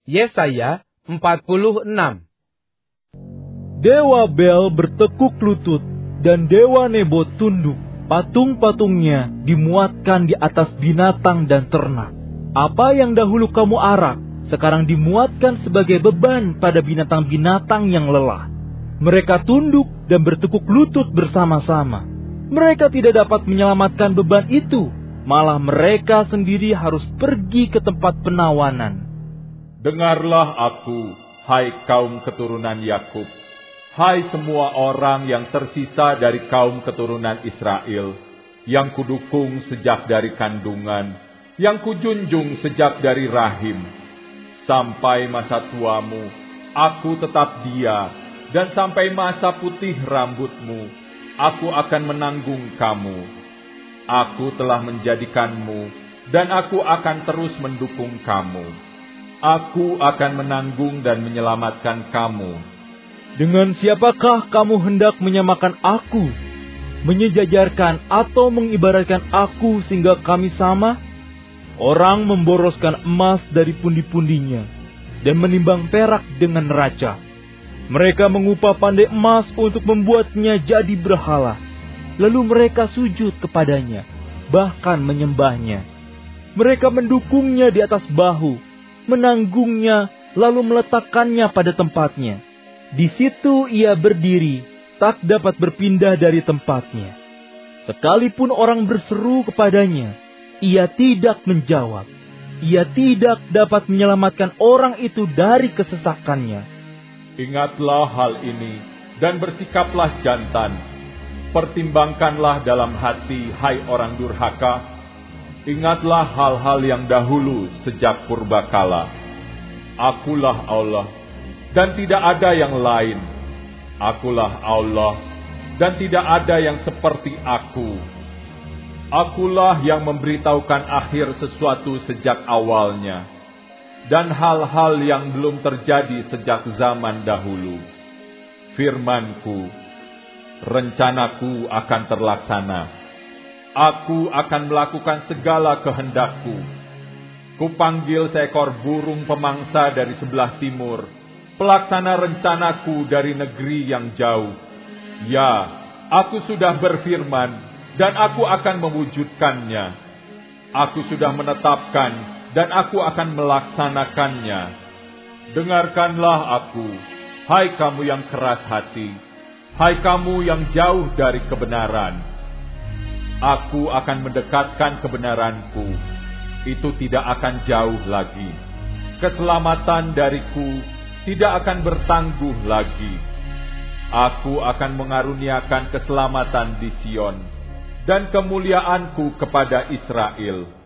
Yesaya 46. Dewa Bel bertekuk lutut dan Dewa Nebo tunduk. Patung-patungnya dimuatkan di atas binatang dan ternak. Apa yang dahulu kamu arak, sekarang dimuatkan sebagai beban pada binatang-binatang yang lelah. Mereka tunduk dan bertekuk lutut bersama-sama. Mereka tidak dapat menyelamatkan beban itu, malah mereka sendiri harus pergi ke tempat penawanan. Dengarlah aku, hai kaum keturunan Yakub, hai semua orang yang tersisa dari kaum keturunan Israel, yang kudukung sejak dari kandungan, yang kujunjung sejak dari rahim. Sampai masa tuamu, aku tetap dia, dan sampai masa putih rambutmu, aku akan menanggung kamu. Aku telah menjadikanmu, dan aku akan terus mendukung kamu. Aku akan menanggung dan menyelamatkan kamu. Dengan siapakah kamu hendak menyamakan aku? Menyejajarkan atau mengibaratkan aku sehingga kami sama? Orang memboroskan emas dari pundi-pundinya dan menimbang perak dengan neraca. Mereka mengupah pandai emas untuk membuatnya jadi berhala. Lalu mereka sujud kepadanya, bahkan menyembahnya. Mereka mendukungnya di atas bahu, menanggungnya, lalu meletakkannya pada tempatnya. Di situ ia berdiri, tak dapat berpindah dari tempatnya. Sekalipun orang berseru kepadanya, ia tidak menjawab. Ia tidak dapat menyelamatkan orang itu dari kesesakannya. Ingatlah hal ini, dan bersikaplah jantan. Pertimbangkanlah dalam hati, hai orang durhaka. Ingatlah hal-hal yang dahulu sejak purbakala. Akulah Allah, dan tidak ada yang lain. Akulah Allah, dan tidak ada yang seperti aku. Akulah yang memberitahukan akhir sesuatu sejak awalnya, dan hal-hal yang belum terjadi sejak zaman dahulu. Firmanku, rencanaku akan terlaksana. Aku akan melakukan segala kehendakku. Kupanggil seekor burung pemangsa dari sebelah timur, pelaksana rencanaku dari negeri yang jauh. Ya, aku sudah berfirman, dan aku akan mewujudkannya. Aku sudah menetapkan, dan aku akan melaksanakannya. Dengarkanlah aku, hai kamu yang keras hati, hai kamu yang jauh dari kebenaran. Aku akan mendekatkan kebenaranku, itu tidak akan jauh lagi. Keselamatan dariku tidak akan bertangguh lagi. Aku akan mengaruniakan keselamatan di Sion, dan kemuliaanku kepada Israel.